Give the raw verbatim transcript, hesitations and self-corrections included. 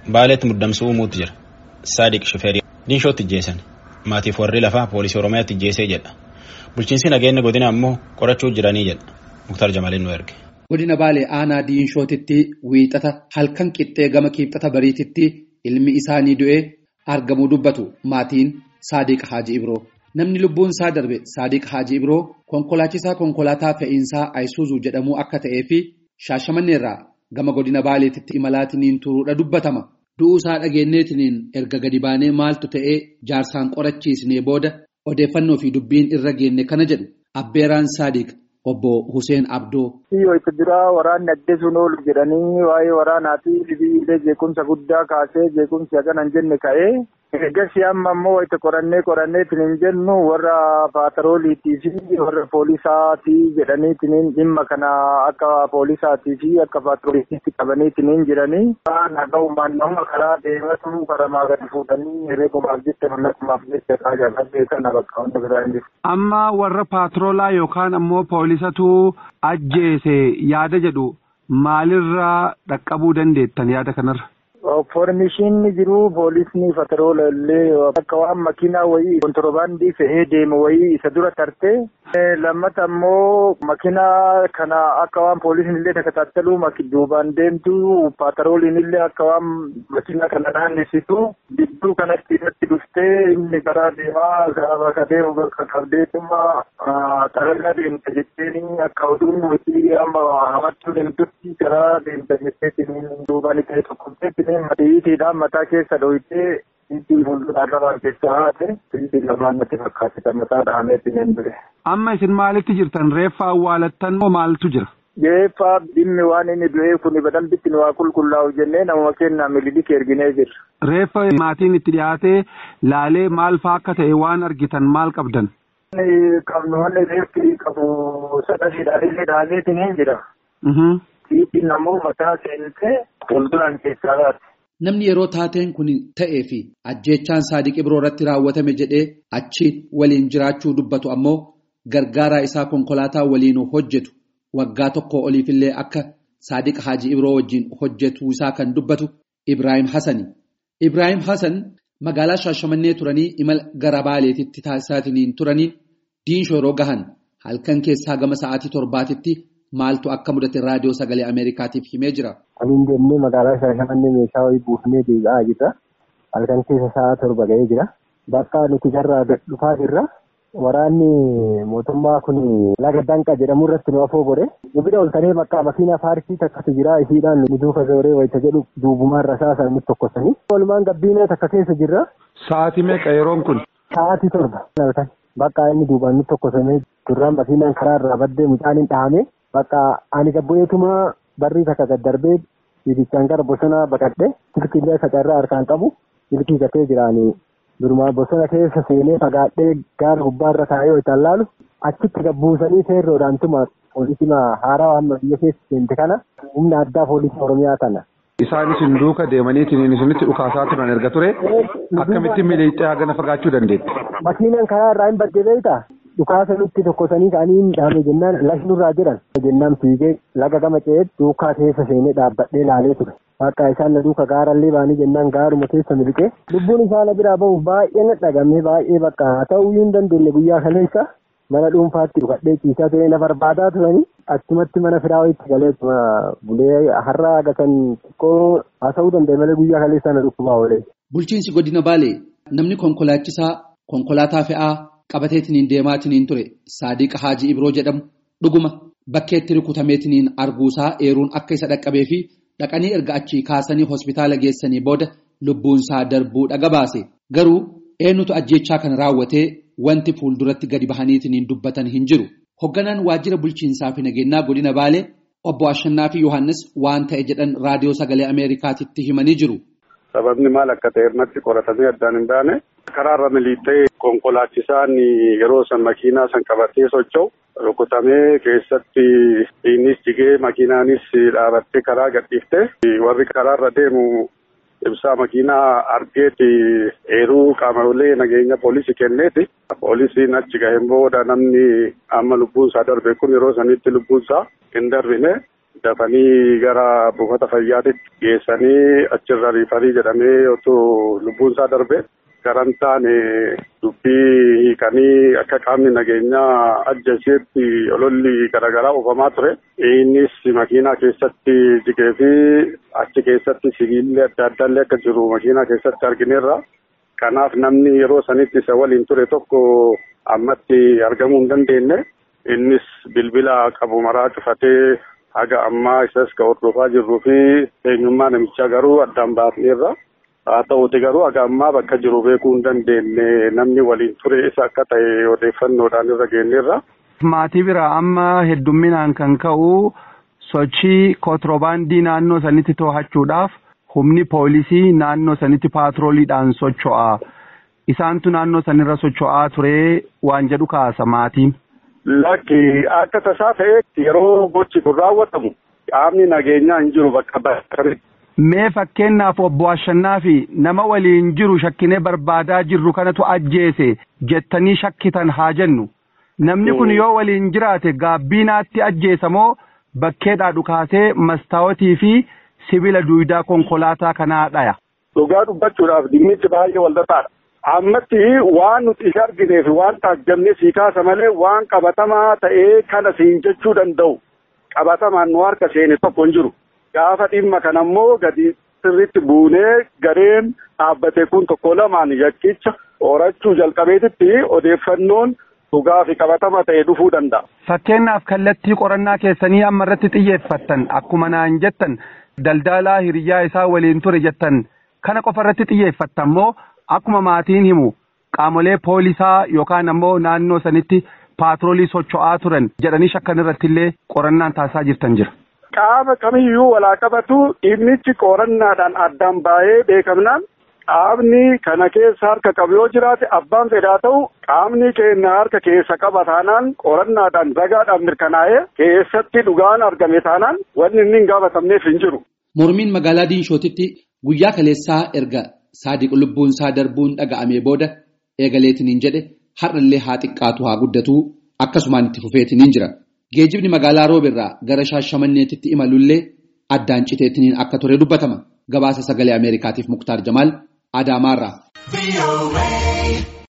Baaleetti muddamsuu uumuutti jira. Saadiq Shifeerii diinshootti ijjeessan. Maatiif warri lafaa poolisii Oromiyaatti ijjeesee jedha. Bulchiinsi nageenya godina ammoo qorachuu jiranii jedha. Muktar Jamaliin nu erge. Godina Baalee aanaa diinshootitti wiixata halkan qixxee gama kiibxata bariititti ilmi isaanii du'ee argamuu dubbatu maatiin Saadiq Haaji Ibroo. Namni lubbuun isaa darbe Saadiq Haaji Ibroo konkolaachisaa konkolaataa fe'iinsaa Ayisuuzuu jedhamuu akka ta'ee fi Shaashamanneerraa gama godina Baaleetitti imalaatiin turuudha dubbatama. Du'uu isaa dhageenyeetiin erga gadi baanee maaltu ta'ee jaarsaan qorachiisnee booda odeeffannoo fi dubbiin irra geenne kana jedhu Abbeeraan Saadiq obbo Hussein Abdoo. Yoo itti duraa waraanni ajjeesuun oolu jedhanii waa'ee waraanaatii dhibiilee jeequmsa guddaa kaasee jeequmsi hagana hin jenne ka'ee eegasii amma ammoo itti qorannee qoranneetiin hin jennu warra paatarooliitii fi warra poolisaatii jedhaniitiin dhimma kana akka poolisaatii fi akka paatarooliitti qabaniitiin hin jiranii naga'umaan nama karaa deematu karamaa gadi fuudhanii herreegumaaf jecha mallaqumaaf jecha kaajaa kana bakka hunda biraa hin jiru. Amma warra paataroolaa yookaan ammoo poolisatu ajjeese yaada jedhu maalirraa dhaqqabuu dandeettan yaada kanarra? Foormishinni jiru poolisni pataroola illee akka waan makiinaa wayii kontirobaandii fe'ee deemu wayii isa dura tartee lammata ammoo makiinaa kana akka waan poolisni illee takataattalu duubaan deemtu patarooliin illee akka waan makiinaa kana naannessitu gidduu kanatti irratti dhuftee inni karaa deemaa karaa bakka deemu bakka qabdeetuma xaragaa deemta jetteen akka oduun wayii amma hamachuu deemtutti karaa deemta jetteetiin duubaan ta'e tokko Matiitiidhaan mataa keessa dhohitee itti fuulduraan rabaan keessa haate itti lamaan natti fakkaate mataa dhahameetti hin bire. Amma isin maalitti jirtan reeffa awwaalattan moo maaltu jira? Reeffa dhimmi waan inni du'ee kun badambitti nu waa qulqullaa'u jennee nama kennaa mililikii erginee jirra. Reeffa maatiin itti dhiyaatee laalee maal fa'aa akka ta'e waan argitan maal qabdan? Qabnu wanni reeffi qabu sadafii dhaalee dhaaleetiin hin jira. Itti namoo mataa seentee fuulduraan keessaa laata. Namni yeroo taateen kun ta'ee fi ajjeechaan Saadiq Ibroo irratti raawwatame jedhee achi waliin jiraachuu dubbatu ammoo gargaaraa isaa konkolaataa waliin hojjetu waggaa tokko oliifillee akka Saadiq Haaji Ibroo wajjin hojjetu isaa kan dubbatu Ibrahim Hassani. Ibrahim Hassan magaalaa Shaashamannee turanii imala gara Baaleetitti taasisaatiin turaniin diinshoo yeroo gahan halkan keessaa gama sa'aatii torbaatitti maaltu akka mudate raadiyoo sagalee Ameerikaatiif himee jira. Waliin deemnee magaalaa Shaashamannee meeshaa wayii buufnee deebi'aa jirra. Halkan keessa sa'a torba ga'ee jira. Bakka nuti jarraa dhufaa jirra. Waraanni mootummaa kun laga danqa jedhamu irratti nu afoo godhe. Nu bira ol tanee bakka makiinaa faarsii takkatu jira. Isiidhaan nu duuka zooree wayita jedhu duubumaan rasaasa nutti tokkosanii. Walumaan gabbiinee takka keessa jirra. Sa'aatii meeqa yeroon kun? Sa'aatii torba. Bakka inni duubaan nutti tokkosamee duraan makiinaan karaa irraa baddee mucaan hin dhahame. Bakka ani gabbu'eetuma barrii takka gad darbee ibichaan gara bosonaa baqadhe silkiillee sacarraa harkaan qabu silkii gatee jiraanii durumaa bosona keessa seenee fagaadhee gaara gubbaarra taa'ee itti laalu achitti gabbuusanii seerroodhaan tuma poolisii haaraa amma biyya keessa seente kana humna addaa poolisii Oromiyaa kana. Isaan isin duuka deemaniitiin isinitti dhukaasaa turan erga ture akkamitti miliixee hagana fagaachuu dandeetti? Makiinaan karaa irraa hin badde beektaa? Dhukaasa nutti tokkosanii ka'anii hin dhaame jennaan lashnurraa jedhan jennaan fiigee laga gama ce'ee duukaa keessa seenee dhaabbadhee laalee ture. Bakka isaan na duuka gaarallee baanii jennaan gaaruma keessa miliqee lubbuun isaa na biraa bahuuf baay'ee na dhagame baay'ee bakka haa ta'uu hin dandeenye guyyaa kaleessa mana dhuunfaatti dhufadhee ciisaa ture na barbaadaa turanii achumatti mana firaa wayiitti galee bulee har'a agatan xiqqoo haa ta'uu danda'e malee guyyaa kaleessa na dhukkubaa oolee. Bulchiinsi godina Baalee namni konkolaachisaa konkolaataa fe'aa. Qabateetiin deemaatiin ture Saadiq Haaji Ibroo jedhamu dhuguma bakkeetti rukutameetiin arguusaa eeruun akka isa dhaqqabee fi dhaqanii erga achii kaasanii hospitaala geessanii booda lubbuunsaa darbuu dhaga baase. Garuu eenyutu ajjeechaa kana raawwatee wanti fuulduratti gadi bahaniitiin dubbatan hin jiru. Hogganaan waajjira bulchiinsaa fi nageenyaa godina Baalee obbo Ashannaa fi Yohaannis waan ta'e jedhan raadiyoo sagalee Ameerikaatitti himanii jiru. Sababni maal akka ta'e irratti qoratamee addaan hin baane karaarra miliixee konkolaachisaan yeroo san makiinaa san qabatee socho'u rukutamee keessatti innis jigee makiinaanis dhaabattee karaa gadhiiftee warri karaarra deemu ibsaa makiinaa argeeti eeruu qaamolee nageenya poolisii kenneeti. Poolisiin achi gaheen booda namni amma lubbuun isaa darbe kun yeroo sanitti lubbuun isaa hin darbine dafanii gara buufata fayyaatitti geessanii achirra riifarii jedhamee otoo lubbuun isaa darbe garan taane dubbii hiikanii akka qaamni nageenyaa ajjeeseetti ololli garaagaraa oofamaa ture. Innis makiinaa keessatti jigee fi achi keessatti sibiilli adda addaallee akka jiru makiinaa keessatti argineerra. Kanaaf namni yeroo sanitti isa waliin ture tokko ammatti argamuu hin dandeenye. Innis bilbila qabu maraa cufatee haga ammaa isas ka hordofaa jirruu fi eenyummaa namichaa garuu addaan baafneerra. Haa ta'uuti garuu haga ammaa bakka jiru beekuu hin dandeenye namni waliin ture isa akka ta'e odeeffannoodhaan irra geenyeerra. Maatii biraa amma heddumminaan kan ka'u sochii kontiroobaandii naannoo sanitti to'achuudhaaf humni poolisii naannoo sanitti paatrooliidhaan socho'a. Isaantu naannoo sanirra socho'aa ture waan jedhu kaasa maatiin. Lakki akka tasaa ta'e yeroo gochi kun raawwatamu qaamni nageenyaa hin jiru bakka bakka. Mee fakkeenyaaf obbo Ashannaa fi nama waliin jiru shakkinee barbaadaa jirru kanatu ajjeese jettanii shakkitan haa jennu. Namni kun yoo waliin jiraate gaabbiinaatti ajjeesa moo bakkeedhaa dhukaasee mastaawotii fi sibiila duwidaa konkolaataa kanaa dhaya? Dhugaa dubbachuudhaaf dhimmichi baay'ee walxaxaadha. Ammatti waan nuti isa argineef waan taajjabnee sii kaasa malee waan qabatamaa ta'ee kana siin jechuu danda'u qabatamaan nu harka seene tokko hin jiru. Gaafa dhimma kanammoo gadi sirriitti buunee gareen dhaabbate kun tokko lamaan yakkicha horachuu jalqabeetitti odeeffannoon dhugaa fi qabatama ta'e dhufuu danda'a. Fakkeenyaaf kallattii qorannaa keessanii amma irratti xiyyeeffattan akkuma naan jettan daldalaa hiriyaa isaa waliin ture jettan kana qofa irratti xiyyeeffattan moo akkuma maatiin himu qaamolee poolisaa yookaan ammoo naannoo sanitti paatroolii socho'aa turan jedhanii shakkan irratti illee qorannaan taasisaa jirtan jira. Qaama kamiyyuu walaa qabatu dhimmichi qorannaadhaan addaan baay'ee beekamnaan qaamni kana keessa harka qabu yoo jiraate abbaan fedhaa ta'u qaamni keenya harka keessa qaba taanaan qorannaadhaan ragaadhaan mirkanaa'ee keessatti dhugaan argame taanaan wanni inni hin gaafatamneef hin jiru. Mormiin magaalaa Diinshootitti guyyaa kaleessaa erga Saadiq lubbuun isaa darbuun dhaga'amee booda eegaleetiniin jedhe har'allee haa xiqqaatu haa guddatu akkasumaan itti fufeetiniin jira. Geejjibni magaalaa Roobirraa gara Shaashamanneetitti imalullee addaan citeetiniin akka ture dubbatama. Gabaasa sagalee Ameerikaatiif Muktaar Jamaal Adaamaarraa.